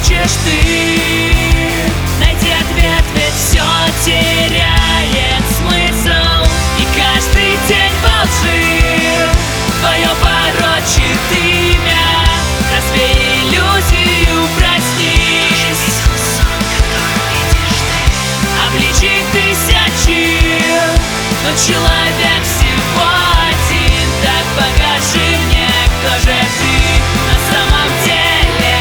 хочешь ты найти ответ, ведь все теряет смысл, и каждый день во лжи твое порочит имя. Развей иллюзию, проснись, обличий тысячи, но человек всего один. Так покажи мне, кто же ты на самом деле.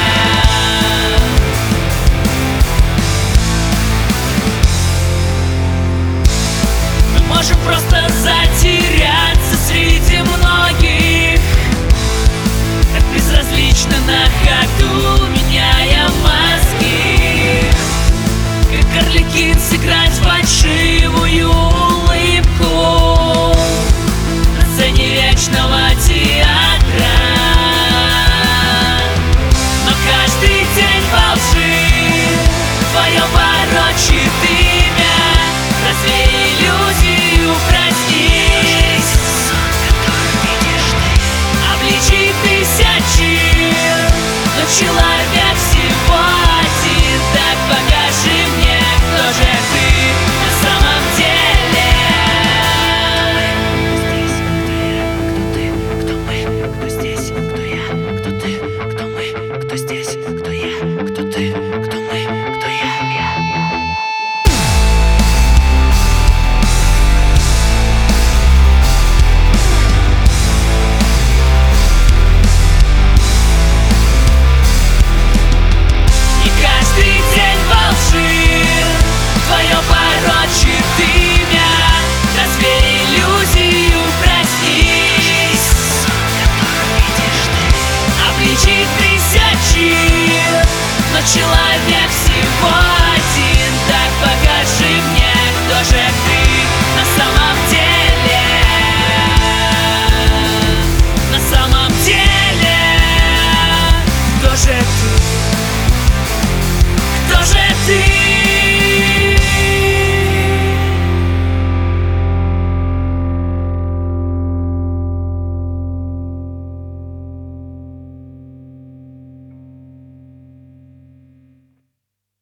Мы можем просто затеряться среди многих, так безразлично на ходу, меняя маски, как Арлекин сыграет